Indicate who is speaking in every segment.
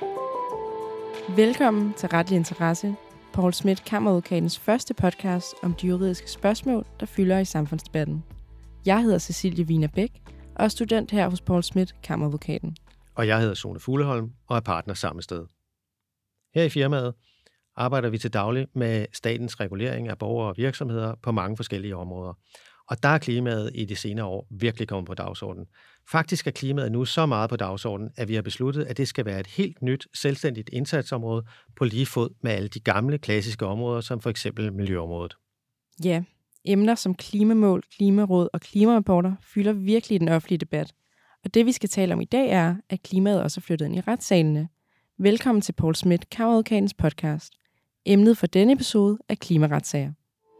Speaker 1: Velkommen til Retlig Interesse, Poul Schmidt, Kammeradvokatens første podcast om de juridiske spørgsmål, der fylder i samfundsdebatten. Jeg hedder Cecilie Wiener Bæk og er student her hos Poul Schmidt, Kammeradvokaten.
Speaker 2: Og jeg hedder Sune Fugleholm og er partner samme sted. Her i firmaet arbejder vi til daglig med statens regulering af borgere og virksomheder på mange forskellige områder. Og der er klimaet i de senere år virkelig kommet på dagsordenen. Faktisk er klimaet nu så meget på dagsordenen, at vi har besluttet, at det skal være et helt nyt, selvstændigt indsatsområde på lige fod med alle de gamle, klassiske områder, som for eksempel miljøområdet.
Speaker 1: Ja, emner som klimamål, klimaråd og klimarapporter fylder virkelig den offentlige debat. Og det vi skal tale om i dag er, at klimaet også er flyttet ind i retssalene. Velkommen til Poul Schmidt, Kammeradvokatens podcast. Emnet for denne episode er klimaretssager.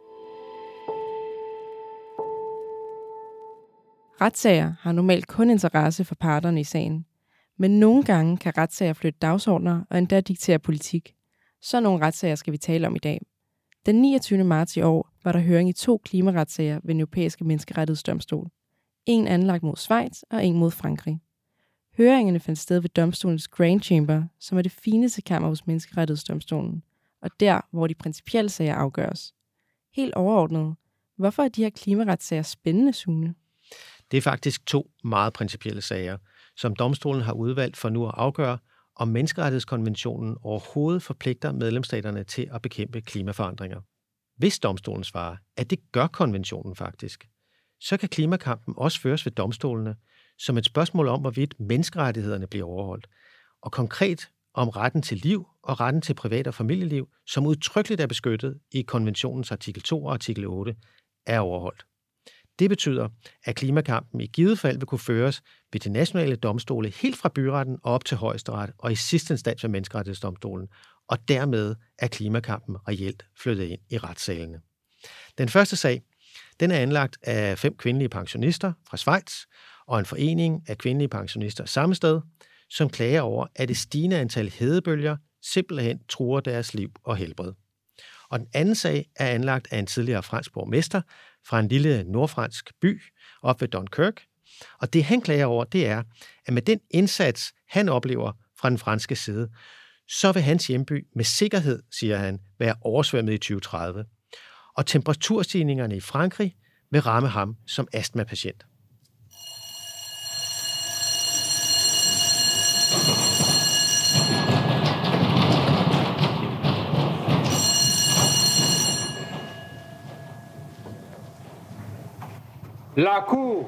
Speaker 1: Retssager har normalt kun interesse for parterne i sagen, men nogle gange kan retssager flytte dagsordner og endda diktere politik. Så nogle retssager skal vi tale om i dag. Den 29. marts i år var der høring i 2 klimaretssager ved den europæiske menneskerettighedsdomstol. En anlagt mod Schweiz og en mod Frankrig. Høringerne fandt sted ved domstolens Grand Chamber, som er det fineste kammer hos menneskerettighedsdomstolen, og der, hvor de principielle sager afgøres. Helt overordnet, hvorfor er de her klimaretssager spændende, Sune?
Speaker 2: Det er faktisk 2 meget principielle sager, som domstolen har udvalgt for nu at afgøre, om menneskerettighedskonventionen overhovedet forpligter medlemsstaterne til at bekæmpe klimaforandringer. Hvis domstolen svarer, at det gør konventionen faktisk, så kan klimakampen også føres ved domstolene som et spørgsmål om, hvorvidt menneskerettighederne bliver overholdt, og konkret om retten til liv og retten til privat- og familieliv, som udtrykkeligt er beskyttet i konventionens artikel 2 og artikel 8, er overholdt. Det betyder, at klimakampen i givet fald vil kunne føres ved de nationale domstole helt fra byretten og op til højesteret og i sidste instans ved menneskerettighedsdomstolen, og dermed er klimakampen reelt flyttet ind i retssalene. Den første sag, den er anlagt af 5 kvindelige pensionister fra Schweiz og en forening af kvindelige pensionister samme sted, som klager over, at det stigende antal hedebølger simpelthen truer deres liv og helbred. Og den anden sag er anlagt af en tidligere fransk borgmester fra en lille nordfransk by op ved Dunkirk. Og det han klager over, det er, at med den indsats, han oplever fra den franske side, så vil hans hjemby med sikkerhed, siger han, være oversvømmet i 2030. Og temperaturstigningerne i Frankrig vil ramme ham som astmapatient.
Speaker 3: La cour.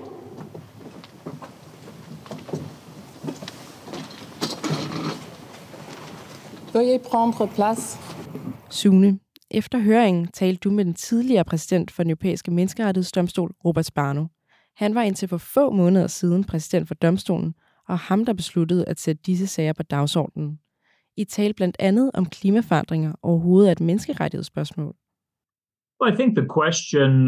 Speaker 4: Veuillez prendre place.
Speaker 1: Sune, efter høringen talte du med den tidligere præsident for den europæiske menneskerettighedsdomstol, Robert Sparno. Han var indtil for få måneder siden præsident for domstolen, og ham, der besluttede at sætte disse sager på dagsordenen. I talte blandt andet om klimaforandringer overhovedet er et menneskerettighedsspørgsmål.
Speaker 3: Well, I think the question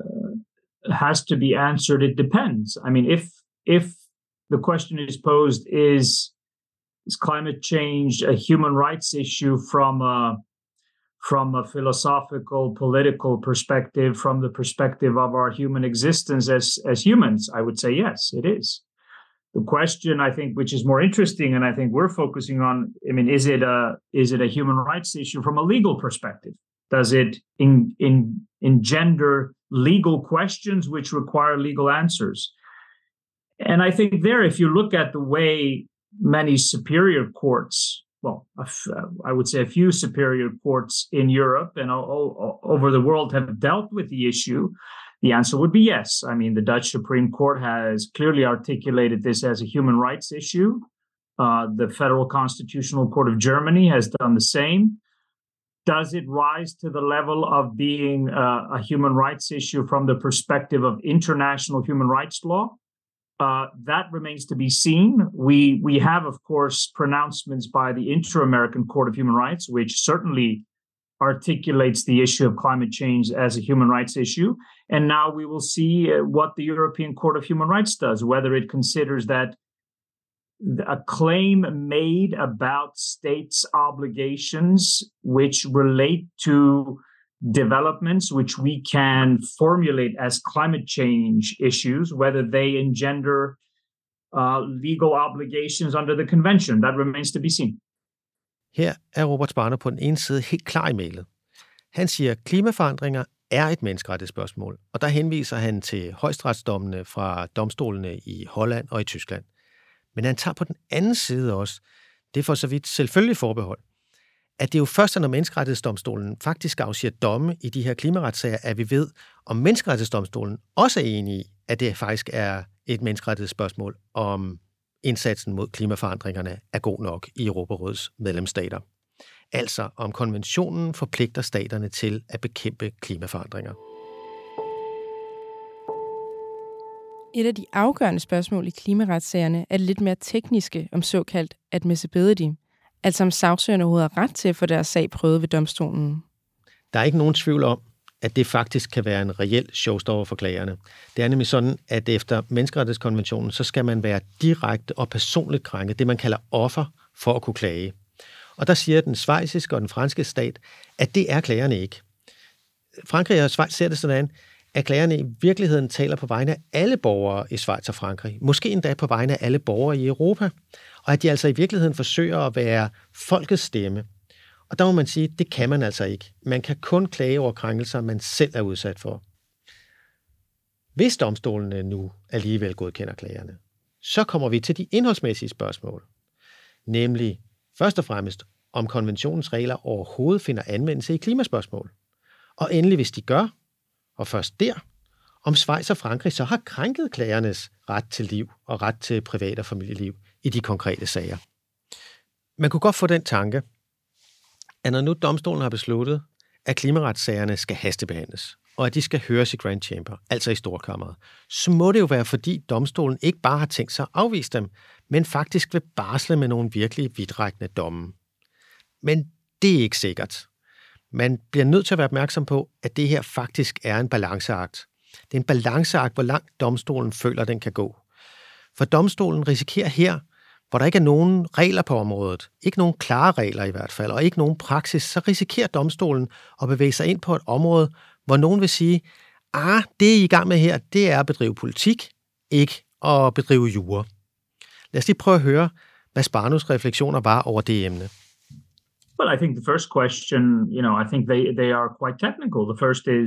Speaker 3: has to be answered. It depends. I mean, if the question is posed, is climate change a human rights issue from a philosophical, political perspective, from the perspective of our human existence as humans, I would say yes, it is. The question, I think, which is more interesting, and I think we're focusing on, I mean, is it a human rights issue from a legal perspective? Does it engender legal questions which require legal answers? And I think there, if you look at the way many superior courts, well, I would say a few superior courts in Europe and all over the world have dealt with the issue, the answer would be yes. I mean, the Dutch Supreme Court has clearly articulated this as a human rights issue. The Federal Constitutional Court of Germany has done the same. Does it rise to the level of being a human rights issue from the perspective of international human rights law? That remains to be seen. We have, of course, pronouncements by the Inter-American Court of Human Rights, which certainly articulates the issue of climate change as a human rights issue. And now we will see what the European Court of Human Rights does, whether it considers that a claim made about states' obligations which relate to developments which we can formulate as climate change issues, whether they engender legal obligations under the convention. That remains to be seen.
Speaker 2: Her er Robert Sparner på den ene side helt klar i mailet. Han siger, at klimaforandringer er et menneskerettighedsspørgsmål, og der henviser han til højesteretsdommene fra domstolene i Holland og i Tyskland. Men han tager på den anden side også, det er for så vidt selvfølgelig forbehold, at det jo først er, når menneskerettighedsdomstolen faktisk afsiger domme i de her klimaretssager, at vi ved, om menneskerettighedsdomstolen også er enig i, at det faktisk er et menneskerettighedsspørgsmål, om indsatsen mod klimaforandringerne er god nok i Europarådets medlemsstater. Altså om konventionen forpligter staterne til at bekæmpe klimaforandringer.
Speaker 1: Et af de afgørende spørgsmål i klimaretssagerne er det lidt mere tekniske om såkaldt admissibility, altså om sagsøgerne overhovedet har ret til at få deres sag prøvet ved domstolen.
Speaker 2: Der er ikke nogen tvivl om, at det faktisk kan være en reel showstopper for klagerne. Det er nemlig sådan, at efter menneskerettighedskonventionen, så skal man være direkte og personligt krænket, det man kalder offer, for at kunne klage. Og der siger den schweiziske og den franske stat, at det er klagerne ikke. Frankrig og Schweiz ser det sådan, at klagerne i virkeligheden taler på vegne af alle borgere i Schweiz og Frankrig, måske endda på vegne af alle borgere i Europa, og at de altså i virkeligheden forsøger at være folkets stemme. Og der må man sige, at det kan man altså ikke. Man kan kun klage over krænkelser, man selv er udsat for. Hvis domstolene nu alligevel godkender klagerne, så kommer vi til de indholdsmæssige spørgsmål, nemlig først og fremmest, om konventionens regler overhovedet finder anvendelse i klimaspørgsmål. Og endelig, hvis de gør, og først der, om Schweiz og Frankrig så har krænket klagernes ret til liv og ret til privat- og familieliv i de konkrete sager. Man kunne godt få den tanke, at når nu domstolen har besluttet, at klimaretssagerne skal hastebehandles, og at de skal høres i Grand Chamber, altså i Storkammeret, så må det jo være, fordi domstolen ikke bare har tænkt sig at afvise dem, men faktisk vil barsle med nogle virkelig vidtrækkende domme. Men det er ikke sikkert. Man bliver nødt til at være opmærksom på, at det her faktisk er en balanceakt. Det er en balanceakt, hvor langt domstolen føler, den kan gå. For domstolen risikerer her, hvor der ikke er nogen regler på området, ikke nogen klare regler i hvert fald, og ikke nogen praksis, så risikerer domstolen at bevæge sig ind på et område, hvor nogen vil sige, det I er i gang med her, det er at bedrive politik, ikke at bedrive jura. Lad os lige prøve at høre, hvad Sparnos refleksioner var over det emne.
Speaker 3: Well, I think the first question, I think they are quite technical. The first is,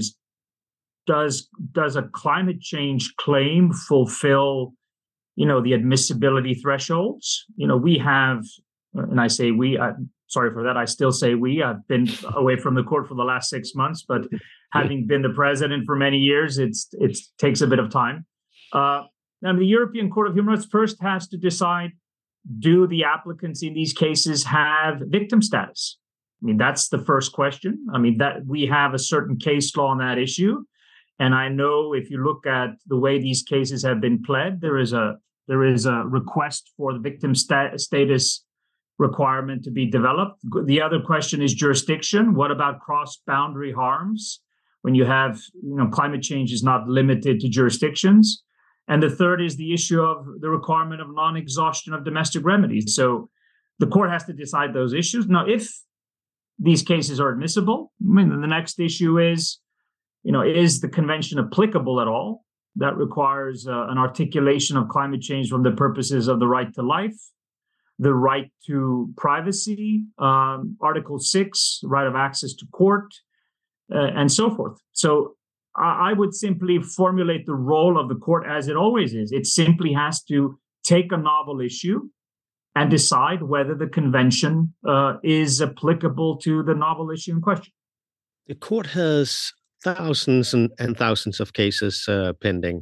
Speaker 3: does a climate change claim fulfill, the admissibility thresholds? We have, and I say we, sorry for that, I still say we. I've been away from the court for the last 6 months, but having been the president for many years, it takes a bit of time. Now, the European Court of Human Rights first has to decide, do the applicants in these cases have victim status? I mean, that's the first question. I mean, that we have a certain case law on that issue. And I know if you look at the way these cases have been pled, there is a request for the victim status requirement to be developed. The other question is jurisdiction. What about cross-boundary harms? When you have, climate change is not limited to jurisdictions. And the third is the issue of the requirement of non-exhaustion of domestic remedies. So the court has to decide those issues. Now, if these cases are admissible, then the next issue is the convention applicable at all? That requires an articulation of climate change from the purposes of the right to life, the right to privacy, Article 6, right of access to court, and so forth. So I would simply formulate the role of the court as it always is. It simply has to take a novel issue and decide whether the convention is applicable to the novel issue in question.
Speaker 2: The court has thousands and thousands of cases pending.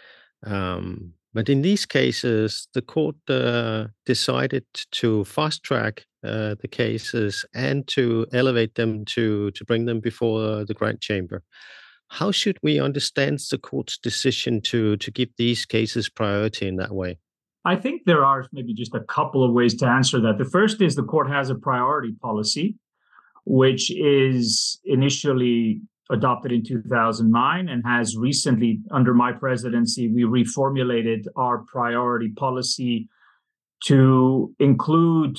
Speaker 2: But in these cases, the court decided to fast-track the cases and to elevate them to bring them before the Grand Chamber. How should we understand the court's decision to give these cases priority in that way?
Speaker 3: I think there are maybe just a couple of ways to answer that. The first is the court has a priority policy, which is initially adopted in 2009 and has recently, under my presidency, we reformulated our priority policy to include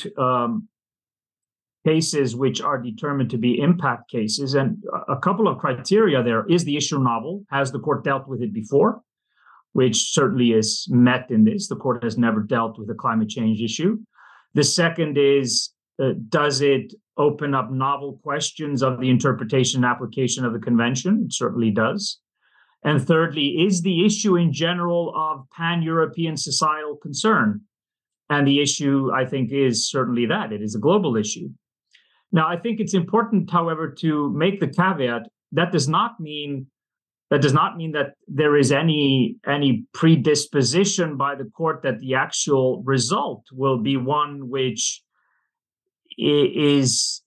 Speaker 3: cases which are determined to be impact cases. And a couple of criteria there is the issue novel. Has the court dealt with it before? Which certainly is met in this. The court has never dealt with a climate change issue. The second is, does it open up novel questions of the interpretation and application of the convention? It certainly does. And thirdly, is the issue in general of pan-European societal concern? And the issue, I think, is certainly that. It is a global issue. Now, I think it's important, however, to make the caveat that does not mean that there is any predisposition by the court that the actual result will be one which is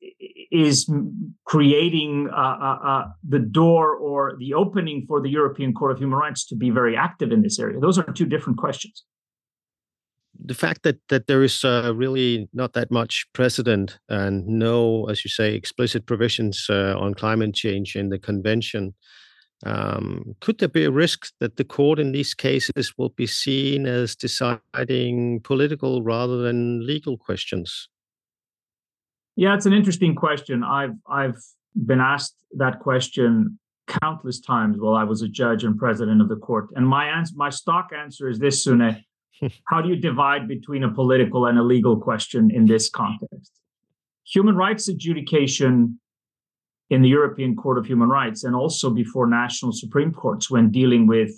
Speaker 3: creating the door or the opening for the European Court of Human Rights to be very active in this area. Those are two different questions.
Speaker 2: The fact that there is really not that much precedent and no, as you say, explicit provisions on climate change in the convention, could there be a risk that the court in these cases will be seen as deciding political rather than legal questions?
Speaker 3: Yeah, it's an interesting question. I've been asked that question countless times while I was a judge and president of the court. And my stock answer is this, Sune. How do you divide between a political and a legal question in this context? Human rights adjudication in the European Court of Human Rights and also before national Supreme Courts when dealing with,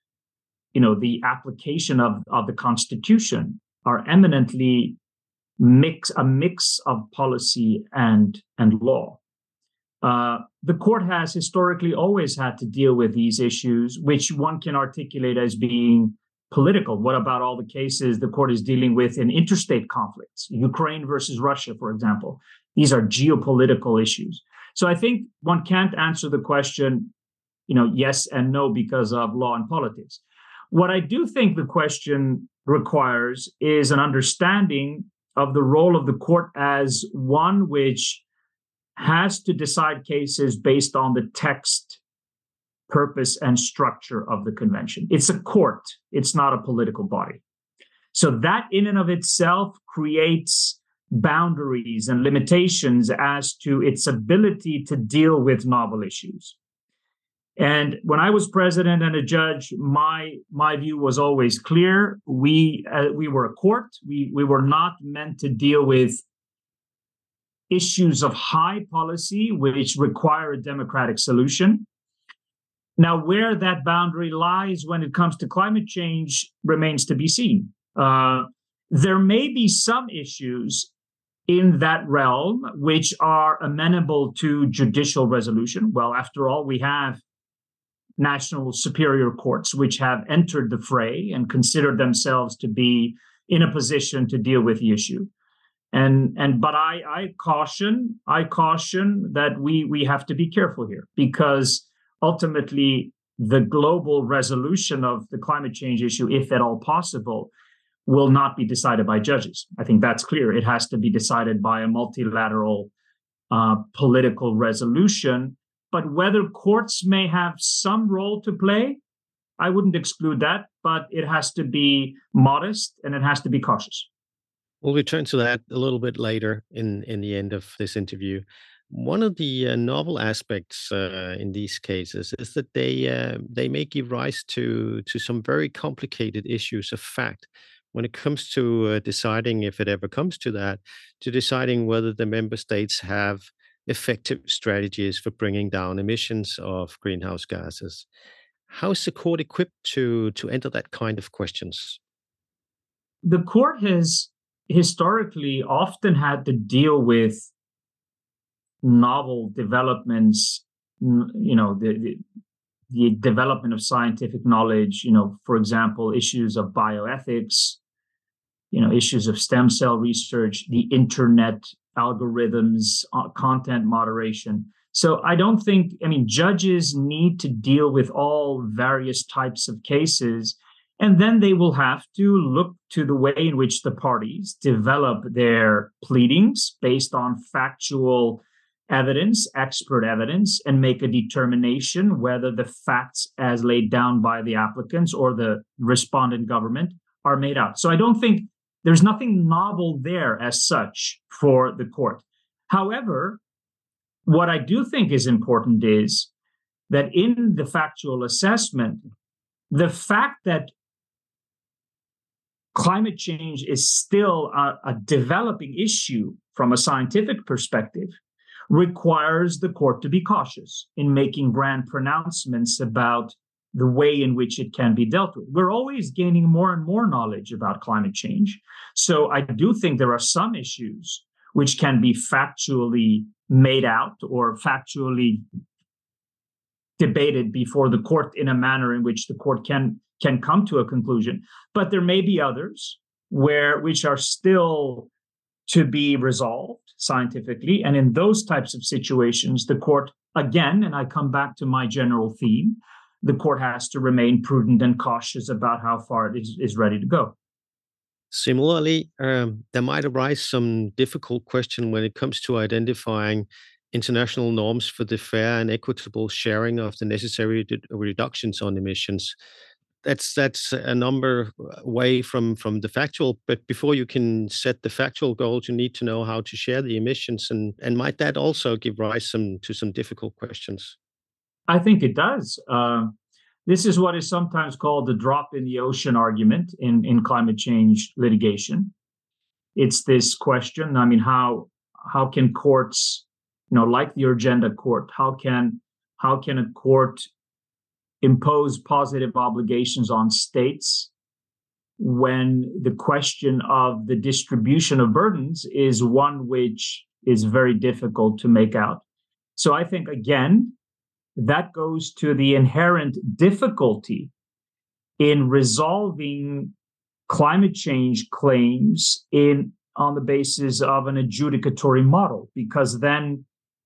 Speaker 3: the application of the Constitution are eminently a mix of policy and law. The court has historically always had to deal with these issues, which one can articulate as being political. What about all the cases the court is dealing with in interstate conflicts, Ukraine versus Russia, for example? These are geopolitical issues. So I think one can't answer the question, yes and no because of law and politics. What I do think the question requires is an understanding of the role of the court as one which has to decide cases based on the text, purpose, and structure of the convention. It's a court. It's not a political body. So that in and of itself creates boundaries and limitations as to its ability to deal with novel issues. And when I was president and a judge, my view was always clear. We were a court. We were not meant to deal with issues of high policy, which require a democratic solution. Now, where that boundary lies when it comes to climate change remains to be seen. There may be some issues in that realm which are amenable to judicial resolution. Well, after all, we have national superior courts which have entered the fray and considered themselves to be in a position to deal with the issue. But I caution that we have to be careful here, because ultimately the global resolution of the climate change issue, if at all possible, will not be decided by judges. I think that's clear. It has to be decided by a multilateral political resolution. But whether courts may have some role to play, I wouldn't exclude that, but it has to be modest and it has to be cautious.
Speaker 2: We'll return to that a little bit later in the end of this interview. One of the novel aspects in these cases is that they may give rise to some very complicated issues of fact when it comes to deciding, if it ever comes to that, to deciding whether the member states have effective strategies for bringing down emissions of greenhouse gases. How is the court equipped to enter that kind of questions?
Speaker 3: The court has historically often had to deal with novel developments, the development of scientific knowledge, for example, issues of bioethics, issues of stem cell research, the internet, algorithms, content moderation. So I don't think, judges need to deal with all various types of cases, and then they will have to look to the way in which the parties develop their pleadings based on factual evidence, expert evidence, and make a determination whether the facts as laid down by the applicants or the respondent government are made out. So I don't think there's nothing novel there as such for the court. However, what I do think is important is that in the factual assessment, the fact that climate change is still a developing issue from a scientific perspective, requires the court to be cautious in making grand pronouncements about the way in which it can be dealt with. We're always gaining more and more knowledge about climate change. So I do think there are some issues which can be factually made out or factually debated before the court in a manner in which the court can come to a conclusion. But there may be others which are still to be resolved scientifically. And in those types of situations, the court, again, and I come back to my general theme, the court has to remain prudent and cautious about how far it is ready to go.
Speaker 2: Similarly, there might arise some difficult question when it comes to identifying international norms for the fair and equitable sharing of the necessary reductions on emissions. That's a number away from the factual, but before you can set the factual goals, you need to know how to share the emissions, and might that also give rise to some difficult questions?
Speaker 3: I think it does. This is what is sometimes called the drop in the ocean argument in climate change litigation. It's this question, I mean, how can courts, like the Urgenda court, how can a court impose positive obligations on states when the question of the distribution of burdens is one which is very difficult to make out? So I think, again, that goes to the inherent difficulty in resolving climate change claims on the basis of an adjudicatory model, because then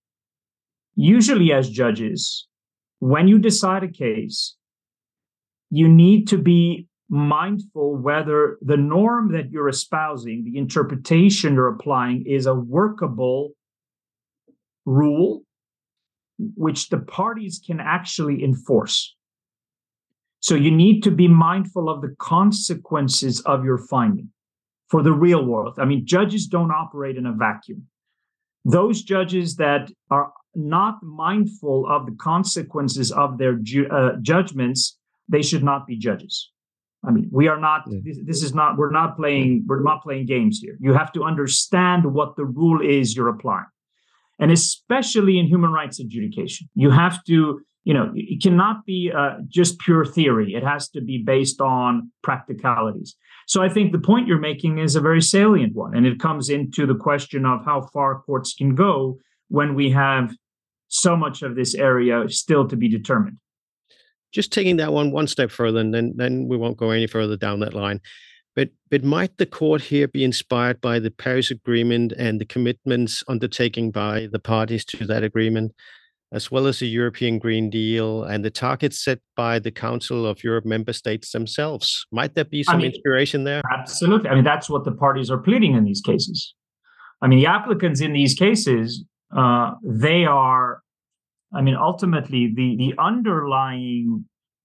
Speaker 3: usually as judges, when you decide a case, you need to be mindful whether the norm that you're espousing, the interpretation you're applying, is a workable rule which the parties can actually enforce. So you need to be mindful of the consequences of your finding for the real world. I mean, judges don't operate in a vacuum. Those judges that are not mindful of the consequences of their judgments, they should not be judges. I mean, we are not. This is not. We're not playing games here. You have to understand what the rule is you're applying, and especially in human rights adjudication, you have to. It cannot be just pure theory. It has to be based on practicalities. So I think the point you're making is a very salient one, and it comes into the question of how far courts can go when we have so much of this area still to be determined.
Speaker 2: Just taking that one step further, and then we won't go any further down that line. But might the court here be inspired by the Paris Agreement and the commitments undertaken by the parties to that agreement, as well as the European Green Deal and the targets set by the Council of Europe member states themselves? Might there be some inspiration there?
Speaker 3: Absolutely. I mean, that's what the parties are pleading in these cases. I mean, the applicants in these cases, they are, ultimately the underlying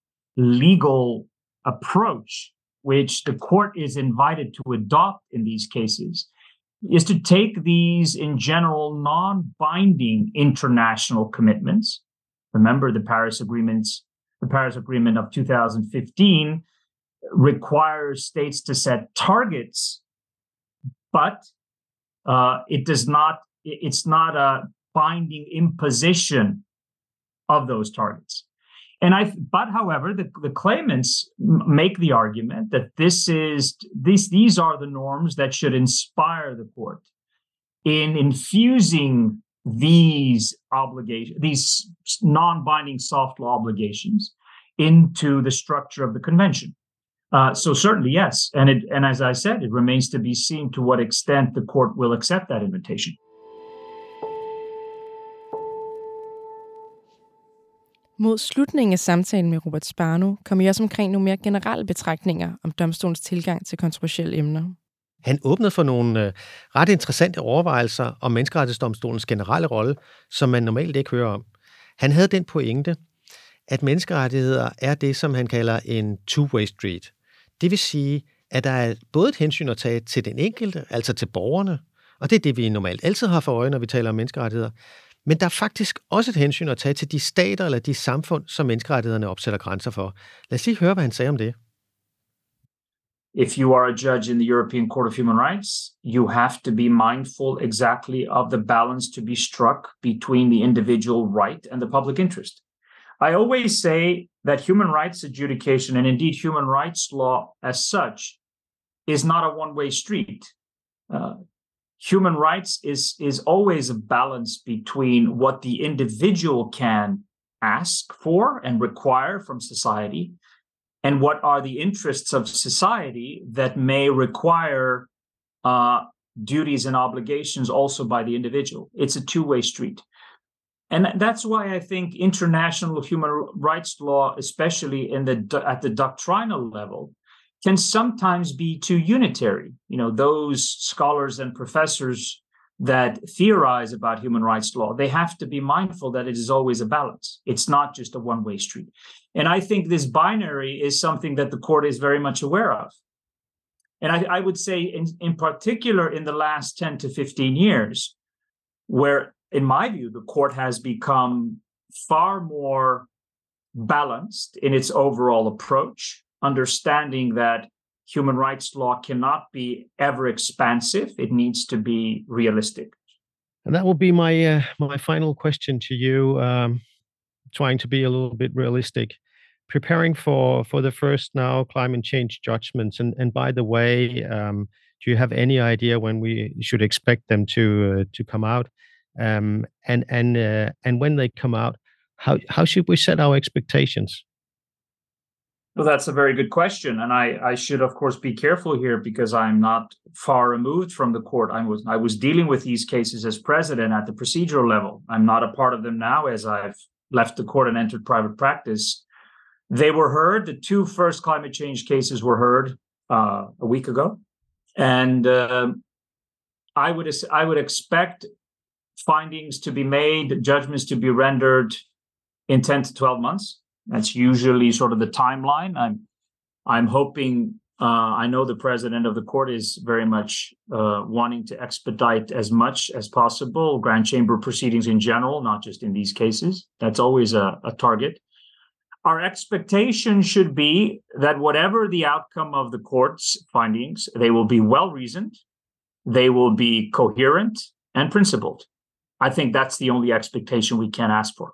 Speaker 3: legal approach which the court is invited to adopt in these cases is to take these, in general, non-binding international commitments. Remember, the Paris Agreement of 2015 requires states to set targets, but it's not a binding imposition of those targets. However, the claimants make the argument that these are the norms that should inspire the court in infusing these obligations, these non-binding soft law obligations, into the structure of the convention. So certainly, yes, and as I said, it remains to be seen to what extent the court will accept that invitation.
Speaker 1: Mod slutningen af samtalen med Robert Sparno kom vi også omkring nogle mere generelle betragtninger om domstolens tilgang til kontroversielle emner.
Speaker 2: Han åbnede for nogle ret interessante overvejelser om menneskerettighedsdomstolens generelle rolle, som man normalt ikke hører om. Han havde den pointe, at menneskerettigheder er det, som han kalder en two-way street. Det vil sige, at der er både et hensyn at tage til den enkelte, altså til borgerne, og det er det, vi normalt altid har for øje, når vi taler om menneskerettigheder. Men der er faktisk også et hensyn at tage til de stater eller de samfund, som menneskerettighederne opsætter grænser for. Lad os lige høre, hvad han sagde om det.
Speaker 3: if you are a judge in the European Court of Human Rights, you have to be mindful exactly of the balance to be struck between the individual right and the public interest. I always say that human rights adjudication, and indeed human rights law as such, is not a one-way street. Human rights is always a balance between what the individual can ask for and require from society, and what are the interests of society that may require duties and obligations also by the individual. It's a two-way street. And that's why I think international human rights law, especially at the doctrinal level, can sometimes be too unitary. Those scholars and professors that theorize about human rights law, they have to be mindful that it is always a balance. It's not just a one-way street. And I think this binary is something that the court is very much aware of. And I would say in particular in the last 10 to 15 years, where, in my view, the court has become far more balanced in its overall approach, understanding that human rights law cannot be ever expansive. It needs to be realistic.
Speaker 2: And that will be my final question to you, trying to be a little bit realistic. Preparing for the first now climate change judgments, and by the way, do you have any idea when we should expect them to come out? And when they come out, how should we set our expectations?
Speaker 3: Well, that's a very good question, and I should, of course, be careful here because I'm not far removed from the court. I was dealing with these cases as president at the procedural level. I'm not a part of them now, as I've left the court and entered private practice. They were heard. The two first climate change cases were heard a week ago, and I would expect findings to be made, judgments to be rendered in 10 to 12 months. That's usually sort of the timeline. I'm hoping. I know the president of the court is very much wanting to expedite as much as possible grand chamber proceedings in general, not just in these cases. That's always a target. Our expectation should be that whatever the outcome of the court's findings, they will be well-reasoned, they will be coherent and principled. I think that's the only expectation we can ask for.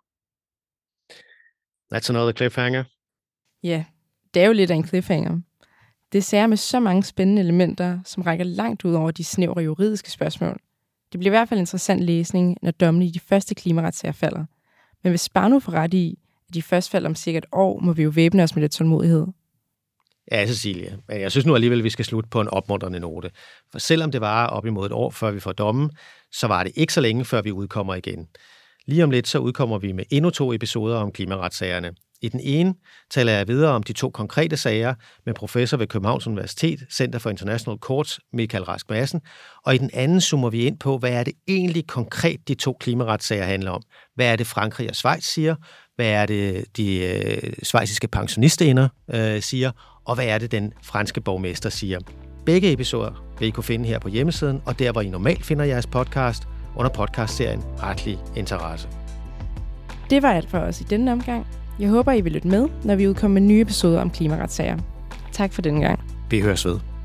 Speaker 2: That's another cliffhanger.
Speaker 1: Ja, det er jo lidt af en cliffhanger. Det er sager med så mange spændende elementer, som rækker langt ud over de snævre juridiske spørgsmål. Det bliver i hvert fald interessant læsning, når dommene i de første klimaretssager falder. Men hvis Spano får ret i, at de først falder om cirka et år, må vi jo væbne os med lidt tålmodighed.
Speaker 2: Ja, Cecilie. Men jeg synes nu alligevel, vi skal slutte på en opmuntrende note. For selvom det var op imod et år, før vi får dommen, så var det ikke så længe, før vi udkommer igen. Lige om lidt, så udkommer vi med endnu 2 episoder om klimaretssagerne. I den ene taler jeg videre om de 2 konkrete sager med professor ved Københavns Universitet, Center for International Courts, Michael Rask Madsen, og i den anden zoomer vi ind på, hvad er det egentlig konkret, de 2 klimaretsager handler om. Hvad er det, Frankrig og Schweiz siger? Hvad er det, de schweiziske pensionister siger? Og hvad er det, den franske borgmester siger? Begge episoder vil I kunne finde her på hjemmesiden, og der, hvor I normalt finder jeres podcast, under podcastserien Retlig Interesse.
Speaker 1: Det var alt for os i denne omgang. Jeg håber, I vil lytte med, når vi udkommer med nye episoder om klimaretssager. Tak for denne gang.
Speaker 2: Vi høres ved.